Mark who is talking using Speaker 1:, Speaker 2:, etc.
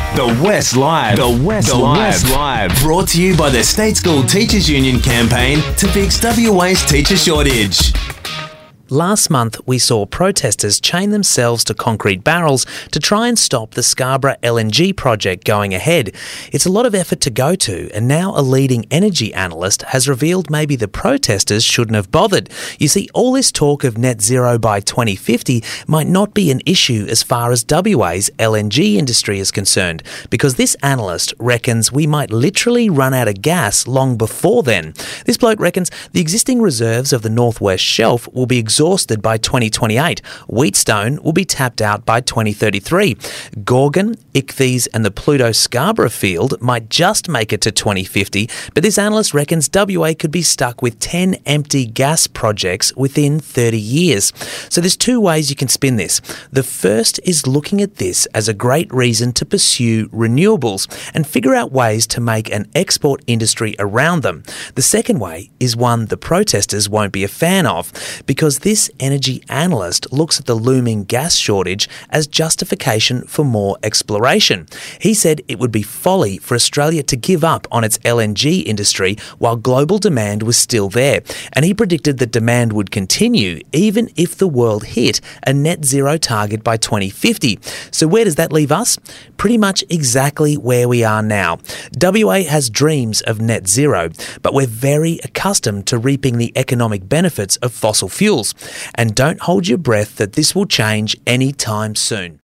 Speaker 1: The West Live. The West Live. Brought to you by the State School Teachers Union campaign to fix WA's teacher shortage.
Speaker 2: Last month, we saw protesters chain themselves to concrete barrels to try and stop the Scarborough LNG project going ahead. It's a lot of effort to go to, and now a leading energy analyst has revealed maybe the protesters shouldn't have bothered. You see, all this talk of net zero by 2050 might not be an issue as far as WA's LNG industry is concerned, because this analyst reckons we might literally run out of gas long before then. This bloke reckons the existing reserves of the Northwest Shelf will be exhausted by 2028. Wheatstone will be tapped out by 2033. Gorgon, Ichthys and the Pluto Scarborough field might just make it to 2050, but this analyst reckons WA could be stuck with 10 empty gas projects within 30 years. So there's two ways you can spin this. The first is looking at this as a great reason to pursue renewables and figure out ways to make an export industry around them. The second way is one the protesters won't be a fan of, because this energy analyst looks at the looming gas shortage as justification for more exploration. He said it would be folly for Australia to give up on its LNG industry while global demand was still there, and he predicted that demand would continue even if the world hit a net zero target by 2050. So where does that leave us? Pretty much exactly where we are now. WA has dreams of net zero, but we're very accustomed to reaping the economic benefits of fossil fuels. And don't hold your breath that this will change anytime soon.